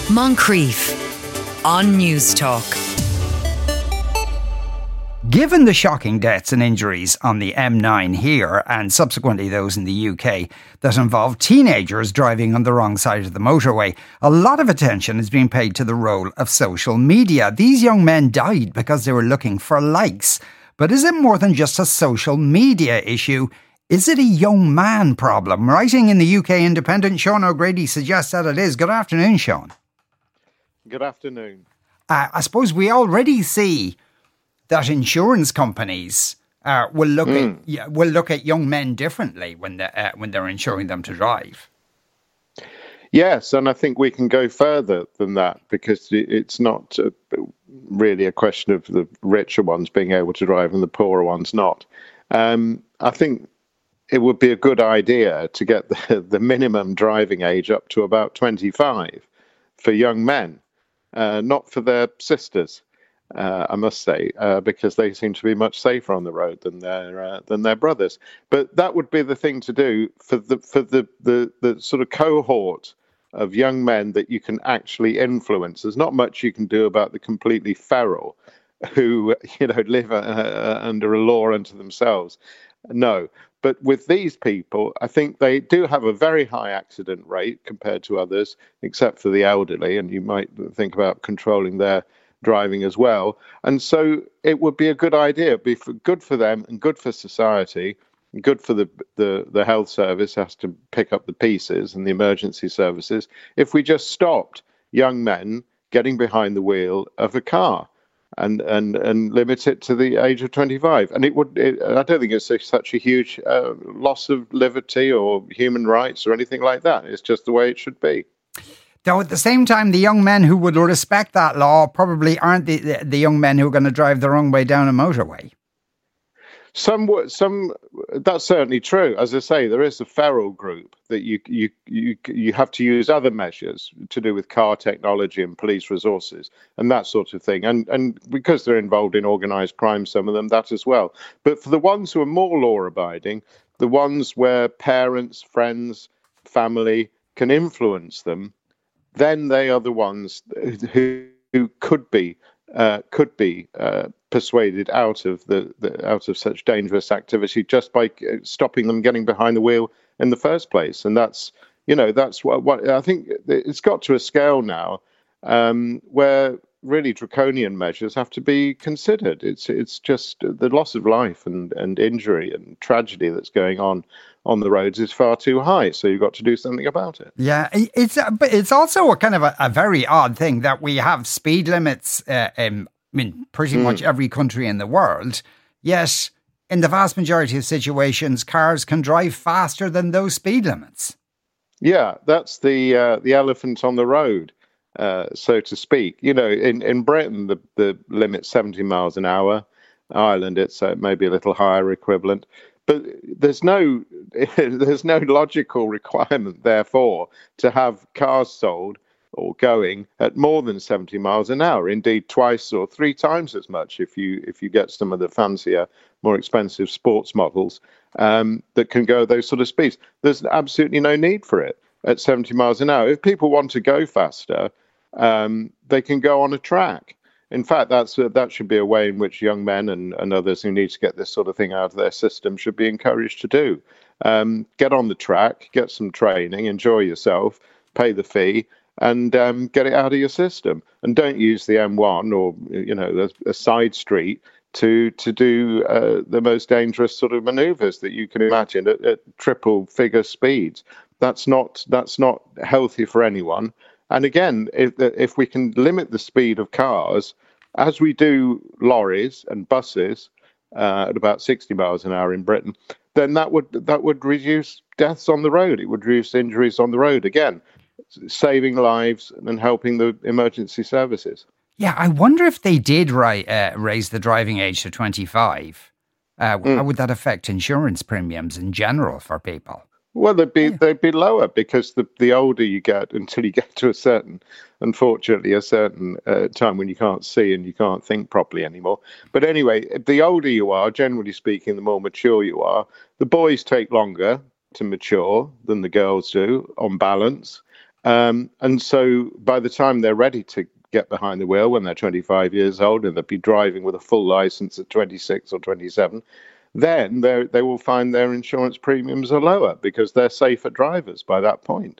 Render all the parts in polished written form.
Moncrief on News Talk. Given the shocking deaths and injuries on the M9 here and subsequently those in the UK that involve teenagers driving on the wrong side of the motorway, a lot of attention is being paid to the role of social media. These young men died because they were looking for likes. But is it more than just a social media issue? Is it a young man problem? Writing in the UK Independent, Sean O'Grady suggests that it is. Good afternoon, Sean. Good afternoon. I suppose we already see that insurance companies will look at young men differently when they're insuring them to drive. Yes, and I think we can go further than that because it's not really a question of the richer ones being able to drive and the poorer ones not. I think it would be a good idea to get the minimum driving age up to about 25 for young men, not for their sisters. I must say, because they seem to be much safer on the road than their brothers. But that would be the thing to do for the sort of cohort of young men that you can actually influence. There's not much you can do about the completely feral who live under a law unto themselves. No. But with these people, I think they do have a very high accident rate compared to others, except for the elderly, and you might think about controlling their driving as well. And so it would be a good idea. It'd be good for them and good for society, and good for the health service has to pick up the pieces and the emergency services if we just stopped young men getting behind the wheel of a car and limit it to the age of 25. And I don't think it's such a huge loss of liberty or human rights or anything like that. It's just the way it should be. Though at the same time, the young men who would respect that law probably aren't the young men who are going to drive the wrong way down a motorway. Some that's certainly true. As I say, there is a feral group that you have to use other measures to do with car technology and police resources and that sort of thing. And because they're involved in organised crime, some of them, that as well. But for the ones who are more law-abiding, the ones where parents, friends, family can influence them, then they are the ones who could be persuaded out of such dangerous activity just by stopping them getting behind the wheel in the first place. And that's what I think. It's got to a scale now where really draconian measures have to be considered. It's just the loss of life and injury and tragedy that's going on the roads is far too high. So you've got to do something about it. Yeah, but it's also a kind of a very odd thing that we have speed limits in pretty much every country in the world. Yet, in the vast majority of situations, cars can drive faster than those speed limits. Yeah, that's the elephant on the road. So to speak, in Britain, the limit's 70 miles an hour. Ireland, it's maybe a little higher equivalent. But there's no logical requirement, therefore, to have cars sold or going at more than 70 miles an hour. Indeed, twice or three times as much if you get some of the fancier, more expensive sports models that can go those sort of speeds. There's absolutely no need for it at 70 miles an hour. If people want to go faster, they can go on a track. In fact, that should be a way in which young men and others who need to get this sort of thing out of their system should be encouraged to do. Get on the track, get some training, enjoy yourself, pay the fee, and get it out of your system. And don't use the M1 or a side street to do the most dangerous sort of manoeuvres that you can imagine at triple figure speeds. That's not healthy for anyone. And again, if we can limit the speed of cars, as we do lorries and buses at about 60 miles an hour in Britain, then that would reduce deaths on the road. It would reduce injuries on the road, again, saving lives and helping the emergency services. Yeah, I wonder if they did raise the driving age to 25. How would that affect insurance premiums in general for people? Well, they'd be lower because the older you get until you get to a certain time when you can't see and you can't think properly anymore. But anyway, the older you are, generally speaking, the more mature you are. The boys take longer to mature than the girls do, on balance. And so by the time they're ready to get behind the wheel when they're 25 years old and they'll be driving with a full license at 26 or 27, then they will find their insurance premiums are lower because they're safer drivers by that point.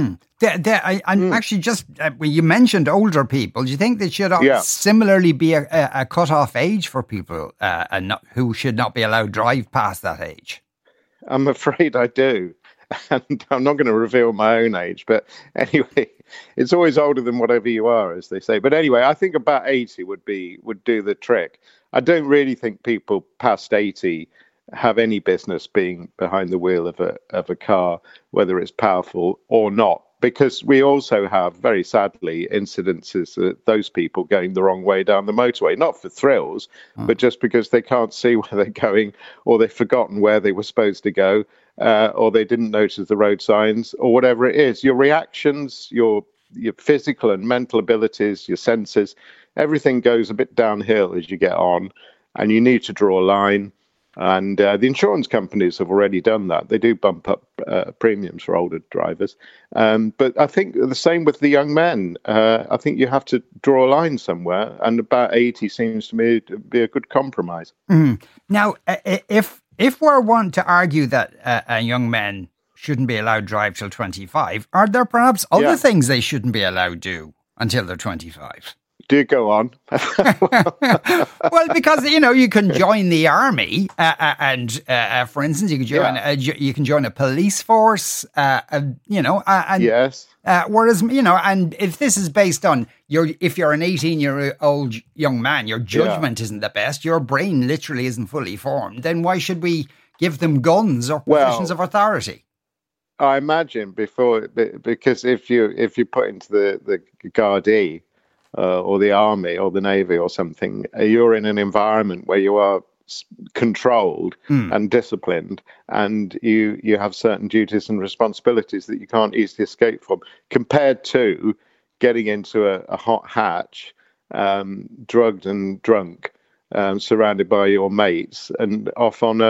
Actually, just you mentioned older people. Do you think there should similarly be a cut-off age for people who should not be allowed to drive past that age? I'm afraid I do. And I'm not going to reveal my own age, but anyway, it's always older than whatever you are, as they say. But anyway, I think about 80 would do the trick. I don't really think people past 80 have any business being behind the wheel of a car, whether it's powerful or not, because we also have, very sadly, incidences of those people going the wrong way down the motorway, not for thrills, but just because they can't see where they're going, or they've forgotten where they were supposed to go, or they didn't notice the road signs, or whatever it is. Your reactions, your physical and mental abilities, your senses, everything goes a bit downhill as you get on, and you need to draw a line. And the insurance companies have already done that. They do bump up premiums for older drivers. But I think the same with the young men. I think you have to draw a line somewhere, and about 80 seems to me to be a good compromise. Now, if we're one to argue that young men shouldn't be allowed to drive till 25, are there perhaps other things they shouldn't be allowed to do until they're 25? Do go on. Well, because you can join the army, and for instance, you can join a police force. And yes. Whereas and if this is based on if you're an 18-year-old young man, your judgment isn't the best, your brain literally isn't fully formed. Then why should we give them guns or positions of authority? I imagine because if you put into the Gardaí, or the army or the navy or something, you're in an environment where you are controlled and disciplined, and you have certain duties and responsibilities that you can't easily escape from, compared to getting into a hot hatch, drugged and drunk, surrounded by your mates, and off on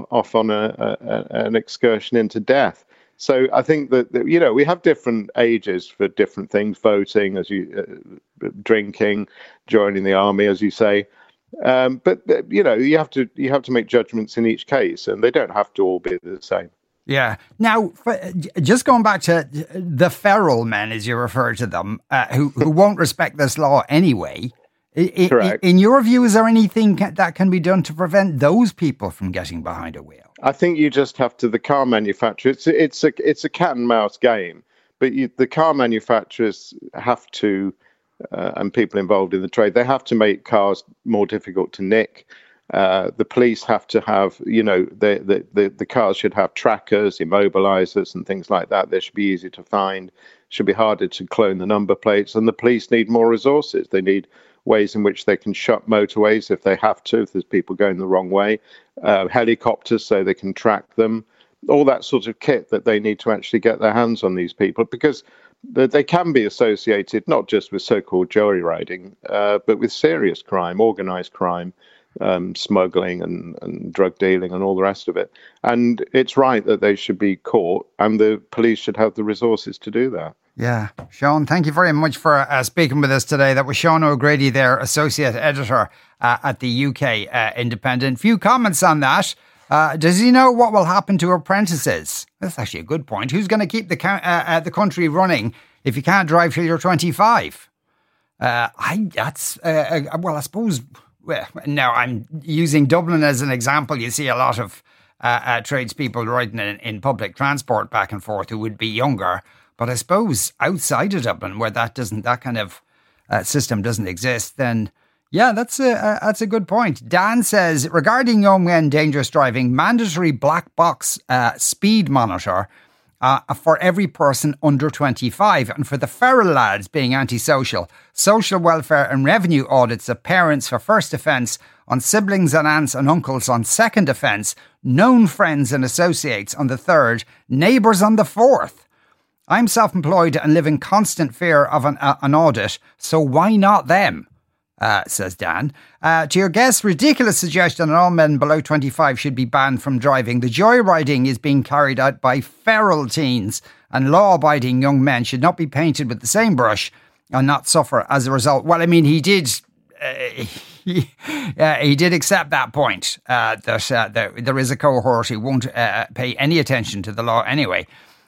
an excursion into death. So I think that we have different ages for different things: voting, as drinking, joining the army, as you say. But you have to make judgments in each case, and they don't have to all be the same. Yeah. Now, just going back to the feral men, as you refer to them, who won't respect this law anyway. Correct. In your view, is there anything that can be done to prevent those people from getting behind a wheel? I think you just have to. The car manufacturer. It's a cat and mouse game, but the car manufacturers have to, and people involved in the trade, they have to make cars more difficult to nick. The police have to have, the cars should have trackers, immobilizers, and things like that. They should be easy to find. Should be harder to clone the number plates, and the police need more resources. They need ways in which they can shut motorways if they have to, if there's people going the wrong way, helicopters so they can track them, all that sort of kit that they need to actually get their hands on these people, because they can be associated not just with so-called joyriding, but with serious crime, organized crime, smuggling and drug dealing and all the rest of it. And it's right that they should be caught, and the police should have the resources to do that. Yeah. Sean, thank you very much for speaking with us today. That was Sean O'Grady there, Associate Editor at the UK Independent. Few comments on that. Does he know what will happen to apprentices? That's actually a good point. Who's going to keep the country running if you can't drive till you're 25? I suppose... Well, now I'm using Dublin as an example. You see a lot of tradespeople riding in public transport back and forth who would be younger. But I suppose outside of Dublin, where that kind of system doesn't exist, then yeah, that's a good point. Dan says, regarding young men dangerous driving, mandatory black box speed monitor for every person under 25, and for the feral lads being antisocial, social welfare and revenue audits of parents for first offence, on siblings and aunts and uncles on second offence, known friends and associates on the third, neighbours on the fourth. I'm self-employed and live in constant fear of an audit, so why not them? says Dan. To your guest, ridiculous suggestion that all men below 25 should be banned from driving. The joyriding is being carried out by feral teens, and law-abiding young men should not be painted with the same brush and not suffer as a result. Well, I mean, he did accept that point, that there is a cohort who won't pay any attention to the law anyway.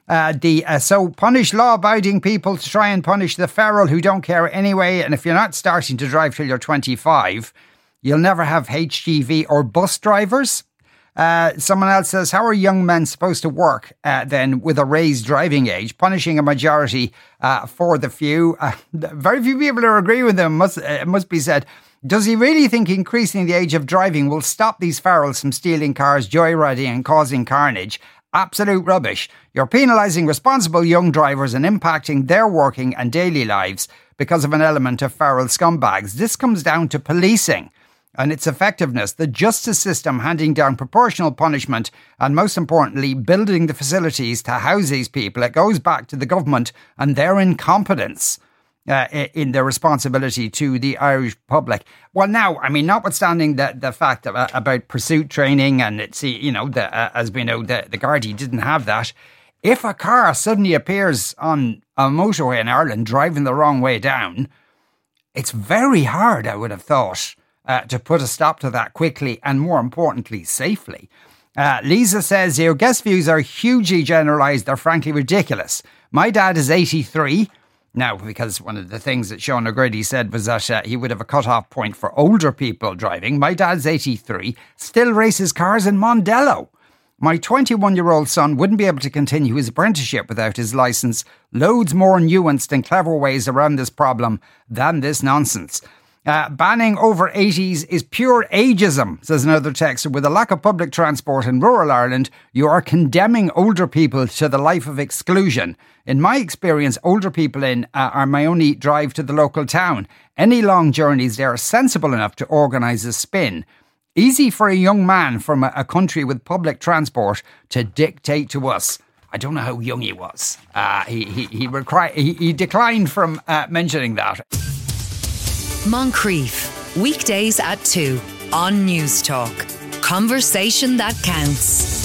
So punish law-abiding people to try and punish the feral who don't care anyway. And if you're not starting to drive till you're 25, you'll never have HGV or bus drivers. Someone else says, how are young men supposed to work then with a raised driving age, punishing a majority for the few? Very few people who agree with him, it must be said. Does he really think increasing the age of driving will stop these ferals from stealing cars, joyriding and causing carnage? Absolute rubbish. You're penalising responsible young drivers and impacting their working and daily lives because of an element of feral scumbags. This comes down to policing and its effectiveness, the justice system handing down proportional punishment, and most importantly, building the facilities to house these people. It goes back to the government and their incompetence in their responsibility to the Irish public. Well, now, I mean, notwithstanding the fact about pursuit training, and it's, as we know, the Gardaí didn't have that. If a car suddenly appears on a motorway in Ireland driving the wrong way down, it's very hard, I would have thought, to put a stop to that quickly and, more importantly, safely. Lisa says, your guest views are hugely generalised. They're frankly ridiculous. My dad is 83. Now, because one of the things that Sean O'Grady said was that he would have a cut-off point for older people driving. My dad's 83, still races cars in Mondello. My 21-year-old son wouldn't be able to continue his apprenticeship without his licence. Loads more nuanced and clever ways around this problem than this nonsense. Banning over 80s is pure ageism, says another texter. With a lack of public transport in rural Ireland, you are condemning older people to the life of exclusion. In my experience, older people are my only drive to the local town. Any long journeys, they are sensible enough to organise a spin. Easy for a young man from a country with public transport to dictate to us. I don't know how young he was. He declined from mentioning that. Moncrief, weekdays at 2 on News Talk. Conversation that counts.